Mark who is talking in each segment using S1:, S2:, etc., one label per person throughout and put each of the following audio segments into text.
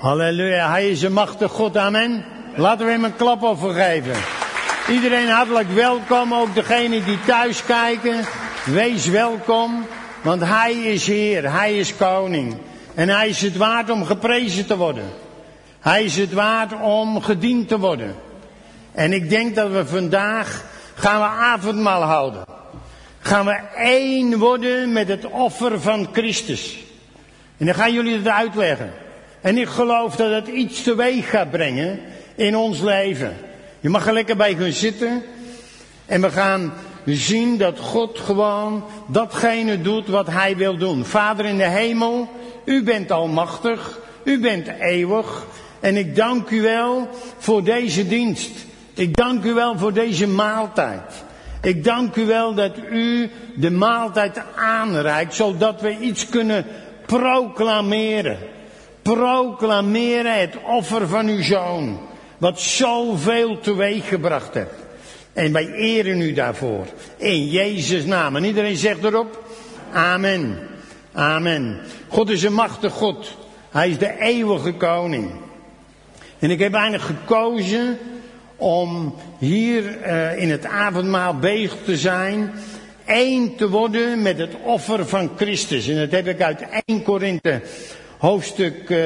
S1: Halleluja, hij is een machtig God, amen. Laten we hem een klap overgeven. Iedereen hartelijk welkom, ook degenen die thuis kijken. Wees welkom, want hij is Heer, hij is koning. En hij is het waard om geprezen te worden. Hij is het waard om gediend te worden. En ik denk dat we vandaag gaan we avondmaal houden. Gaan we één worden met het offer van Christus. En dan gaan jullie het uitleggen. En ik geloof dat het iets teweeg gaat brengen in ons leven. Je mag er lekker bij gaan zitten. En we gaan zien dat God gewoon datgene doet wat hij wil doen. Vader in de hemel, u bent almachtig. U bent eeuwig. En ik dank u wel voor deze dienst. Ik dank u wel voor deze maaltijd. Ik dank u wel dat u de maaltijd aanreikt, zodat we iets kunnen proclameren. Proclameren het offer van uw Zoon, wat zoveel teweeggebracht heeft. En wij eren u daarvoor. In Jezus' naam. En iedereen zegt erop, amen. Amen. God is een machtig God. Hij is de eeuwige koning. En ik heb eigenlijk gekozen om hier in het avondmaal bezig te zijn, één te worden met het offer van Christus. En dat heb ik uit 1 Korinthe hoofdstuk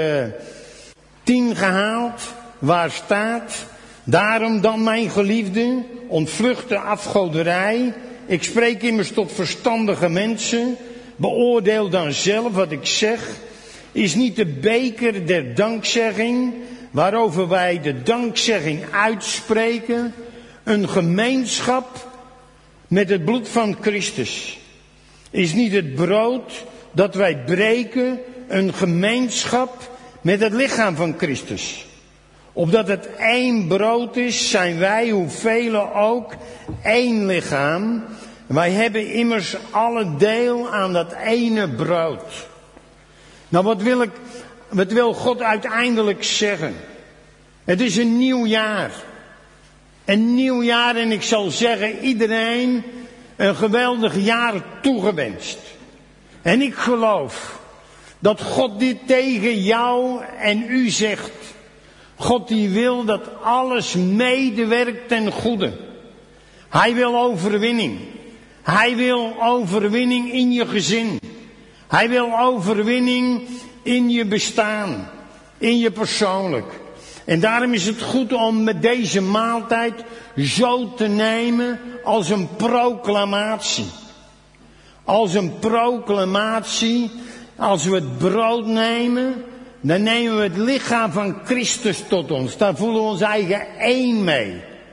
S1: 10 gehaald, waar staat: daarom dan, mijn geliefde, ontvlucht de afgoderij. Ik spreek immers tot verstandige mensen. Beoordeel dan zelf wat ik zeg. Is niet de beker der dankzegging, waarover wij de dankzegging uitspreken, een gemeenschap met het bloed van Christus? Is niet het brood dat wij breken een gemeenschap met het lichaam van Christus? Opdat het één brood is, zijn wij, hoeveel ook, één lichaam. Wij hebben immers alle deel aan dat ene brood. Nou, wat wil God uiteindelijk zeggen? Het is een nieuw jaar. Een nieuw jaar, en ik zal zeggen, iedereen een geweldig jaar toegewenst. En ik geloof dat God dit tegen jou en u zegt. God die wil dat alles medewerkt ten goede. Hij wil overwinning. Hij wil overwinning in je gezin. Hij wil overwinning in je bestaan. In je persoonlijk. En daarom is het goed om met deze maaltijd zo te nemen als een proclamatie. Als een proclamatie. Als we het brood nemen, dan nemen we het lichaam van Christus tot ons. Daar voelen we ons eigen één mee.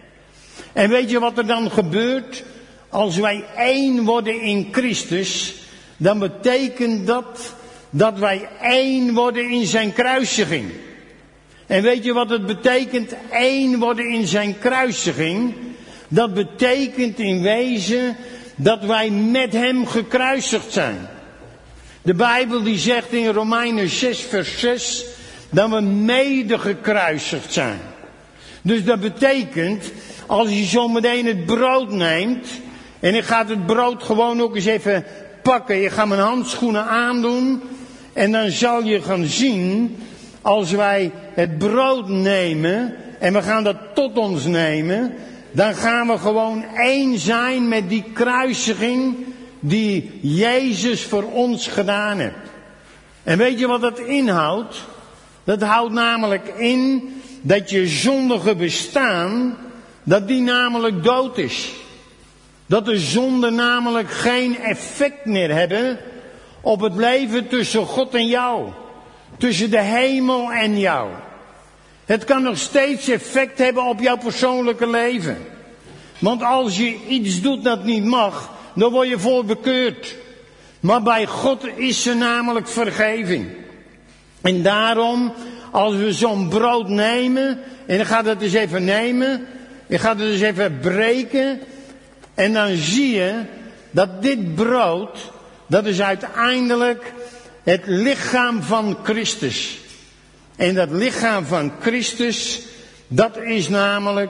S1: En weet je wat er dan gebeurt? Als wij één worden in Christus, dan betekent dat wij één worden in zijn kruisiging. En weet je wat het betekent, één worden in zijn kruisiging? Dat betekent in wezen dat wij met hem gekruisigd zijn. De Bijbel die zegt in Romeinen 6 vers 6 dat we mede gekruisigd zijn. Dus dat betekent, als je zo meteen het brood neemt, en ik ga het brood gewoon ook eens even pakken. Je gaat mijn handschoenen aandoen. En dan zal je gaan zien, als wij het brood nemen, en we gaan dat tot ons nemen, dan gaan we gewoon één zijn met die kruisiging die Jezus voor ons gedaan heeft. En weet je wat dat inhoudt? Dat houdt namelijk in dat je zondige bestaan, dat die namelijk dood is. Dat de zonden namelijk geen effect meer hebben op het leven tussen God en jou. Tussen de hemel en jou. Het kan nog steeds effect hebben op jouw persoonlijke leven. Want als je iets doet dat niet mag, dan word je voor bekeurd. Maar bij God is er namelijk vergeving. En daarom, als we zo'n brood nemen, en ik ga dat eens even nemen, ik ga het eens even breken, en dan zie je dat dit brood, dat is uiteindelijk het lichaam van Christus. En dat lichaam van Christus, dat is namelijk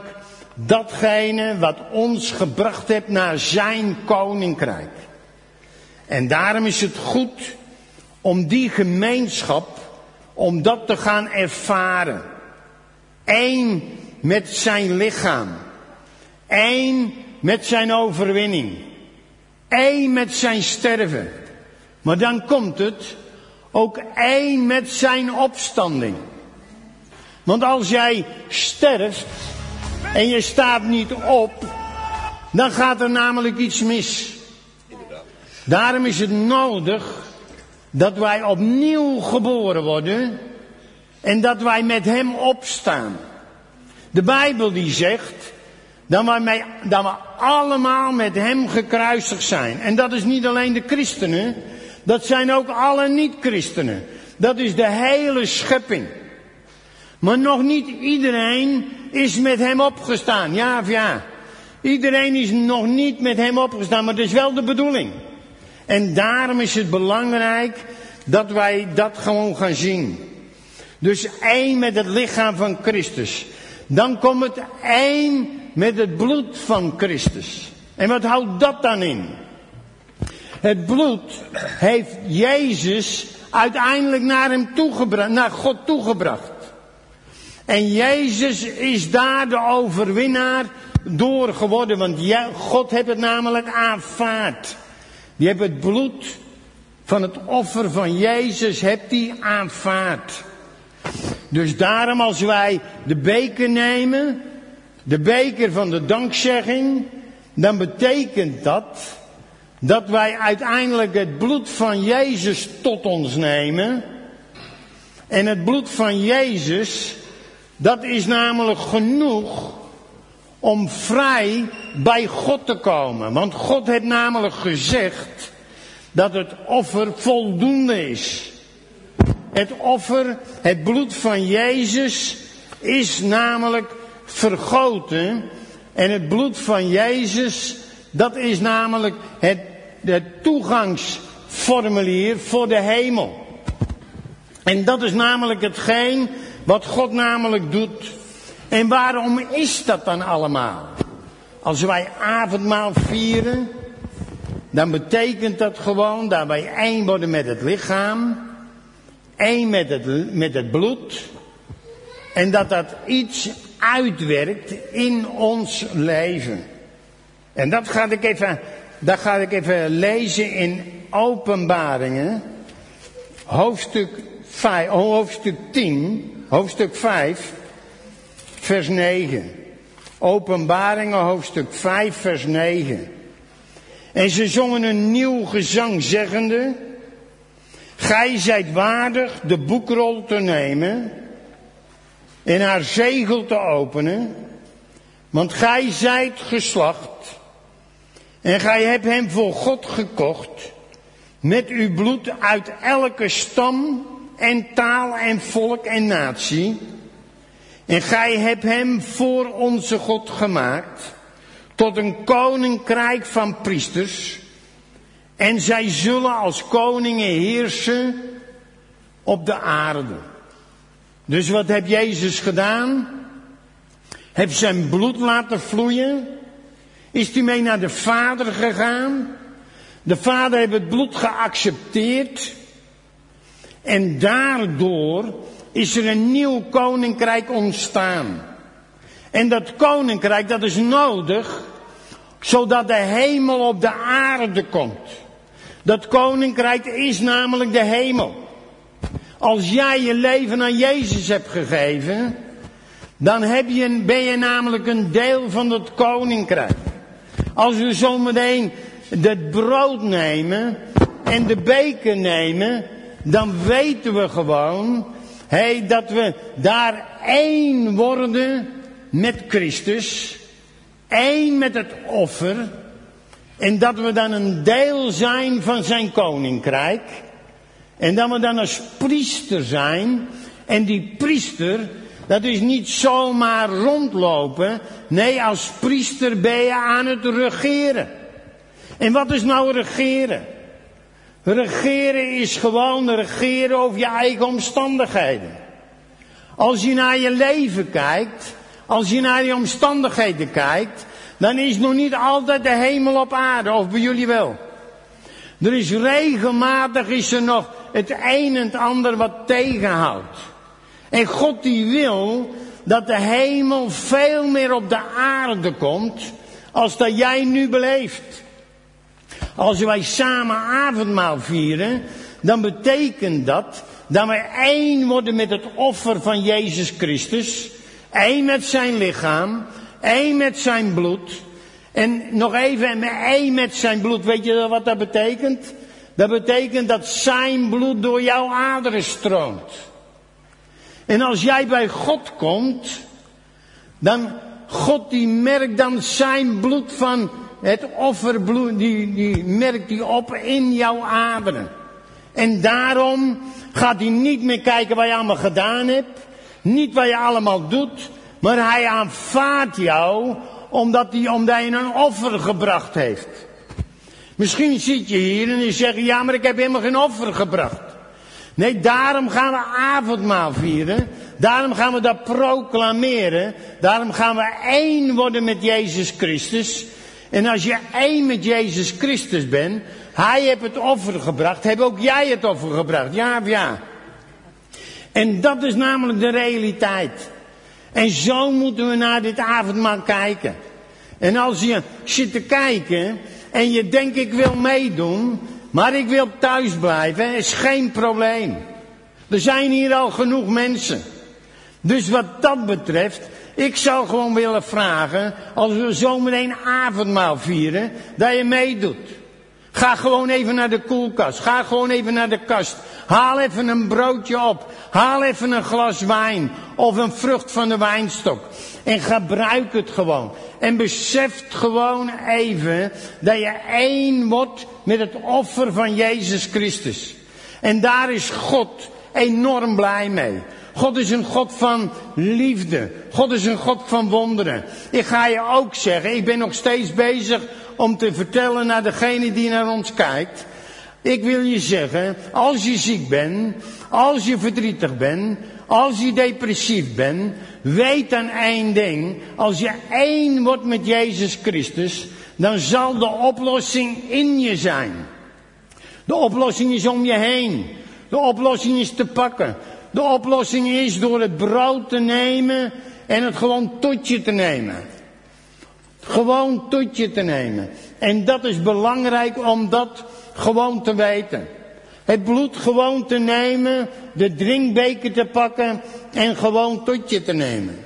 S1: datgene wat ons gebracht heeft naar zijn koninkrijk. En daarom is het goed om die gemeenschap, om dat te gaan ervaren. Eén met zijn lichaam. Eén met zijn overwinning. Eén met zijn sterven. Maar dan komt het ook één met zijn opstanding. Want als jij sterft en je staat niet op, dan gaat er namelijk iets mis. Daarom is het nodig dat wij opnieuw geboren worden en dat wij met hem opstaan. De Bijbel die zegt dat we allemaal met hem gekruisigd zijn. En dat is niet alleen de christenen, dat zijn ook alle niet-christenen. Dat is de hele schepping. Maar nog niet iedereen is met hem opgestaan. Ja of ja? Iedereen is nog niet met hem opgestaan, maar dat is wel de bedoeling. En daarom is het belangrijk dat wij dat gewoon gaan zien. Dus één met het lichaam van Christus. Dan komt het één met het bloed van Christus. En wat houdt dat dan in? Het bloed heeft Jezus uiteindelijk naar God toegebracht. En Jezus is daar de overwinnaar door geworden. Want God heeft het namelijk aanvaard. Die heeft het bloed van het offer van Jezus aanvaard. Dus daarom als wij de beker nemen, de beker van de dankzegging, dan betekent dat wij uiteindelijk het bloed van Jezus tot ons nemen. En het bloed van Jezus, dat is namelijk genoeg om vrij bij God te komen. Want God heeft namelijk gezegd dat het offer voldoende is. Het offer, het bloed van Jezus, is namelijk vergoten. En het bloed van Jezus, dat is namelijk het toegangsformulier voor de hemel. En dat is namelijk hetgeen wat God namelijk doet. En waarom is dat dan allemaal? Als wij avondmaal vieren, dan betekent dat gewoon dat wij één worden met het lichaam, één met het bloed, en dat iets uitwerkt in ons leven. En dat ga ik even lezen in Openbaringen, hoofdstuk 5, vers 9. Openbaringen, hoofdstuk 5, vers 9. En ze zongen een nieuw gezang zeggende: Gij zijt waardig de boekrol te nemen en haar zegel te openen, want gij zijt geslacht en gij hebt hem voor God gekocht met uw bloed uit elke stam en taal en volk en natie. En gij hebt hem voor onze God gemaakt tot een koninkrijk van priesters. En zij zullen als koningen heersen op de aarde. Dus wat heeft Jezus gedaan? Heeft zijn bloed laten vloeien? Is hij mee naar de Vader gegaan? De Vader heeft het bloed geaccepteerd. En daardoor is er een nieuw koninkrijk ontstaan. En dat koninkrijk, dat is nodig, zodat de hemel op de aarde komt. Dat koninkrijk is namelijk de hemel. Als jij je leven aan Jezus hebt gegeven, dan ben je namelijk een deel van het koninkrijk. Als we zometeen het brood nemen en de beker nemen, dan weten we gewoon dat we daar één worden met Christus, één met het offer, en dat we dan een deel zijn van zijn koninkrijk, en dat we dan als priester zijn. En die priester, dat is niet zomaar rondlopen, nee, als priester ben je aan het regeren. En wat is nou regeren? Regeren is gewoon regeren over je eigen omstandigheden. Als je naar je leven kijkt, als je naar je omstandigheden kijkt, dan is nog niet altijd de hemel op aarde, of bij jullie wel. Er is regelmatig nog het een en het ander wat tegenhoudt. En God die wil dat de hemel veel meer op de aarde komt als dat jij nu beleeft. Als wij samen avondmaal vieren, dan betekent dat we één worden met het offer van Jezus Christus. Één met zijn lichaam, één met zijn bloed. En nog even, één met zijn bloed, weet je wat dat betekent? Dat betekent dat zijn bloed door jouw aderen stroomt. En als jij bij God komt, dan God die merkt dan zijn bloed van het offerbloed, die merkt hij op in jouw aderen. En daarom gaat hij niet meer kijken wat je allemaal gedaan hebt, niet wat je allemaal doet, maar hij aanvaardt jou omdat hij een offer gebracht heeft. Misschien zit je hier en je zegt, ja, maar ik heb helemaal geen offer gebracht. Nee, daarom gaan we avondmaal vieren. Daarom gaan we dat proclameren. Daarom gaan we één worden met Jezus Christus. En als je één met Jezus Christus bent, hij heeft het offer gebracht, heb ook jij het offer gebracht. Ja of ja? En dat is namelijk de realiteit. En zo moeten we naar dit avondmaal kijken. En als je zit te kijken en je denkt ik wil meedoen, maar ik wil thuis blijven, is geen probleem. Er zijn hier al genoeg mensen. Dus wat dat betreft, ik zou gewoon willen vragen, als we zometeen avondmaal vieren, dat je meedoet. Ga gewoon even naar de koelkast. Ga gewoon even naar de kast. Haal even een broodje op. Haal even een glas wijn. Of een vrucht van de wijnstok. En gebruik het gewoon. En besef gewoon even dat je één wordt met het offer van Jezus Christus. En daar is God enorm blij mee. God is een God van liefde. God is een God van wonderen. Ik ga je ook zeggen, ik ben nog steeds bezig om te vertellen naar degene die naar ons kijkt. Ik wil je zeggen, als je ziek bent, als je verdrietig bent, als je depressief bent, weet dan één ding. Als je één wordt met Jezus Christus, dan zal de oplossing in je zijn. De oplossing is om je heen. De oplossing is te pakken. De oplossing is door het brood te nemen en het gewoon tot je te nemen. Gewoon tot je te nemen. En dat is belangrijk om dat gewoon te weten. Het bloed gewoon te nemen, de drinkbeker te pakken en gewoon tot je te nemen.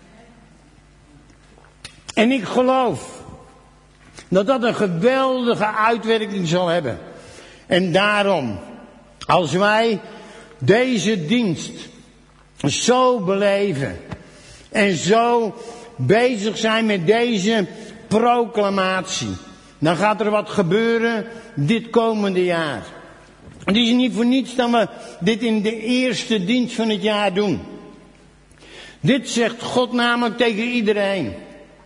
S1: En ik geloof dat dat een geweldige uitwerking zal hebben. En daarom, als wij deze dienst zo beleven en zo bezig zijn met deze proclamatie, dan gaat er wat gebeuren dit komende jaar. Het is niet voor niets dat we dit in de eerste dienst van het jaar doen. Dit zegt God namelijk tegen iedereen.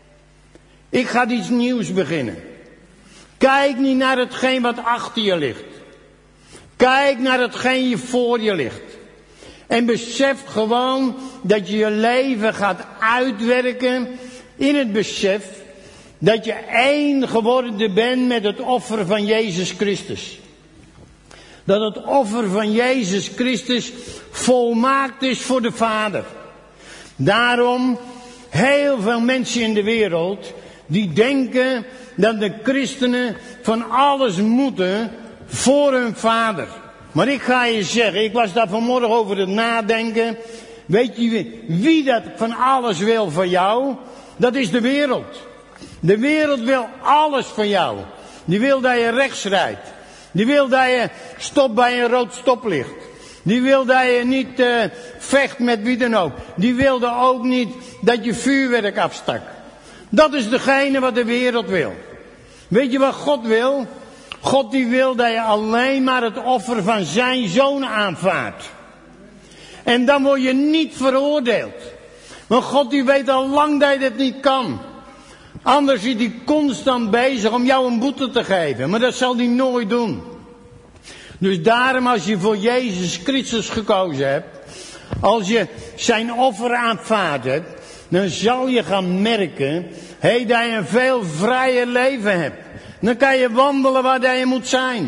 S1: Ik ga iets nieuws beginnen. Kijk niet naar hetgeen wat achter je ligt. Kijk naar hetgeen je voor je ligt. En besef gewoon dat je je leven gaat uitwerken in het besef dat je één geworden bent met het offer van Jezus Christus. Dat het offer van Jezus Christus volmaakt is voor de Vader. Daarom, heel veel mensen in de wereld die denken dat de christenen van alles moeten voor hun Vader. Maar ik ga je zeggen, ik was daar vanmorgen over het nadenken. Weet je wie dat van alles wil voor jou? Dat is de wereld. De wereld wil alles van jou. Die wil dat je rechts rijdt. Die wil dat je stopt bij een rood stoplicht. Die wil dat je niet vecht met wie dan ook. Die wilde ook niet dat je vuurwerk afstak. Dat is degene wat de wereld wil. Weet je wat God wil? God die wil dat je alleen maar het offer van zijn zoon aanvaardt. En dan word je niet veroordeeld. Maar God die weet al lang dat je dat niet kan. Anders is hij constant bezig om jou een boete te geven. Maar dat zal hij nooit doen. Dus daarom als je voor Jezus Christus gekozen hebt. Als je zijn offer aanvaardt hebt. Dan zal je gaan merken. Dat je een veel vrijer leven hebt. Dan kan je wandelen waar je moet zijn.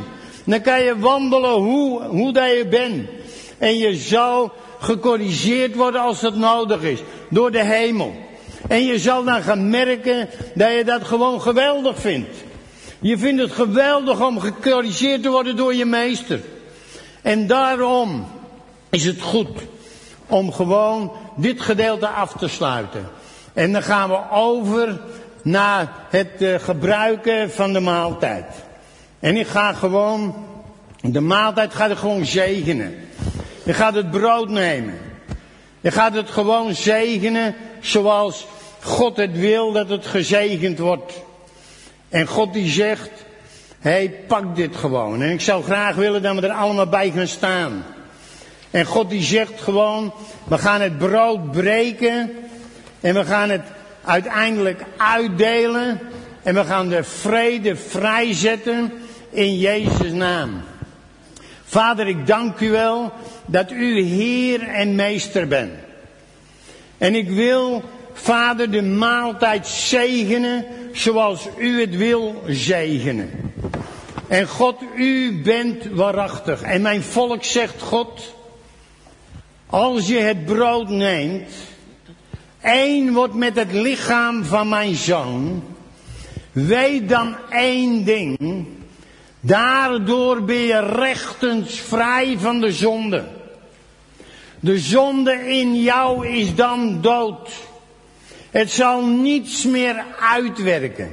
S1: Dan kan je wandelen hoe dat je bent. En je zal gecorrigeerd worden als dat nodig is. Door de hemel. En je zal dan gaan merken dat je dat gewoon geweldig vindt. Je vindt het geweldig om gecorrigeerd te worden door je meester. En daarom is het goed om gewoon dit gedeelte af te sluiten. En dan gaan we over naar het gebruiken van de maaltijd. En ik ga gewoon, de maaltijd gaat ik gewoon zegenen. Je gaat het brood nemen. Je gaat het gewoon zegenen zoals God het wil dat het gezegend wordt. En God die zegt, pak dit gewoon. En ik zou graag willen dat we er allemaal bij gaan staan. En God die zegt gewoon, we gaan het brood breken. En we gaan het uiteindelijk uitdelen. En we gaan de vrede vrijzetten in Jezus' naam. Vader, ik dank u wel dat u Heer en Meester bent. En ik wil, Vader, de maaltijd zegenen zoals u het wil zegenen. En God, u bent waarachtig. En mijn volk zegt, God, als je het brood neemt, één wordt met het lichaam van mijn zoon, weet dan één ding, daardoor ben je rechtens vrij van de zonde. De zonde in jou is dan dood. Het zal niets meer uitwerken.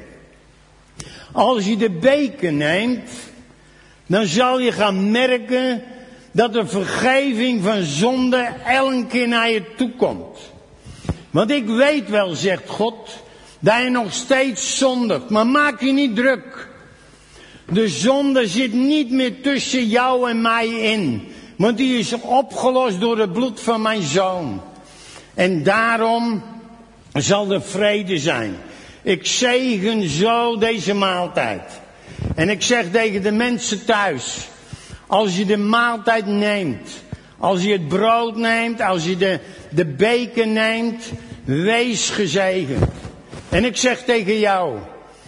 S1: Als je de beker neemt, dan zal je gaan merken dat de vergeving van zonde elke keer naar je toe komt. Want ik weet wel, zegt God, dat je nog steeds zondigt. Maar maak je niet druk. De zonde zit niet meer tussen jou en mij in. Want die is opgelost door het bloed van mijn zoon. En daarom zal er vrede zijn. Ik zegen zo deze maaltijd. En ik zeg tegen de mensen thuis, als je de maaltijd neemt, als je het brood neemt, als je de beker neemt, wees gezegend. En ik zeg tegen jou,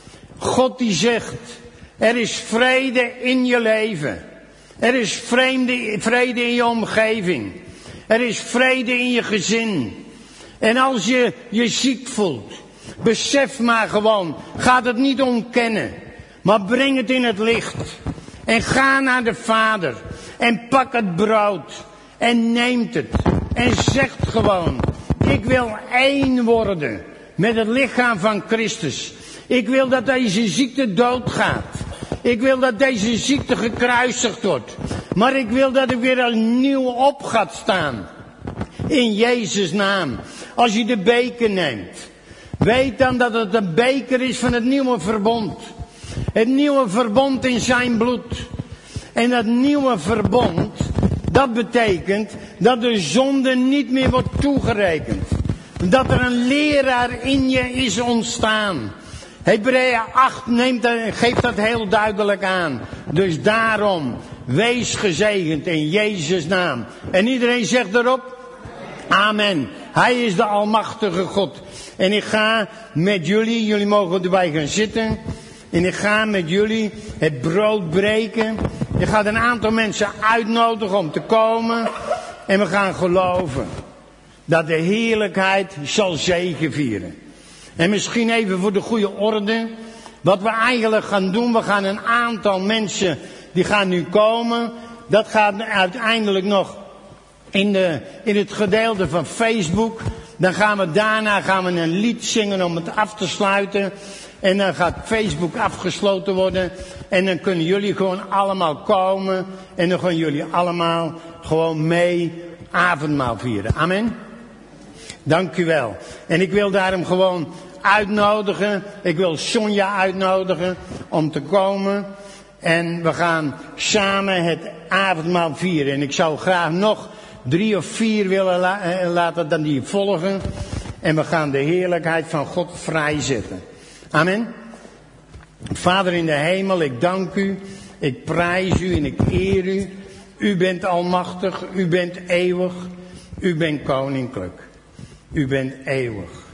S1: God die zegt, er is vrede in je leven. Er is vrede in je omgeving. Er is vrede in je gezin. En als je je ziek voelt, besef maar gewoon, ga het niet ontkennen, maar breng het in het licht. En ga naar de Vader en pak het brood en neemt het. En zegt gewoon, ik wil één worden met het lichaam van Christus. Ik wil dat deze ziekte doodgaat. Ik wil dat deze ziekte gekruisigd wordt. Maar ik wil dat ik weer nieuw op gaat staan. In Jezus' naam. Als je de beker neemt, weet dan dat het een beker is van het nieuwe verbond. Het nieuwe verbond in zijn bloed. En dat nieuwe verbond, dat betekent dat de zonde niet meer wordt toegerekend. Dat er een leraar in je is ontstaan. Hebreeën 8 geeft dat heel duidelijk aan. Dus daarom, wees gezegend in Jezus' naam. En iedereen zegt erop, amen. Hij is de almachtige God. En ik ga met jullie mogen erbij gaan zitten. En ik ga met jullie het brood breken. Je gaat een aantal mensen uitnodigen om te komen. En we gaan geloven dat de heerlijkheid zal zegevieren. En misschien even voor de goede orde. Wat we eigenlijk gaan doen. We gaan een aantal mensen die gaan nu komen. Dat gaat uiteindelijk nog in het gedeelte van Facebook. Dan gaan we daarna een lied zingen om het af te sluiten. En dan gaat Facebook afgesloten worden. En dan kunnen jullie gewoon allemaal komen. En dan gaan jullie allemaal gewoon mee avondmaal vieren. Amen. Dank u wel. En ik wil daarom gewoon uitnodigen. Ik wil Sonja uitnodigen om te komen. En we gaan samen het avondmaal vieren. En ik zou graag nog 3 of 4 willen laten dan die volgen. En we gaan de heerlijkheid van God vrijzetten. Amen. Vader in de hemel, ik dank u. Ik prijs u en ik eer u. U bent almachtig. U bent eeuwig. U bent koninklijk. U bent eeuwig.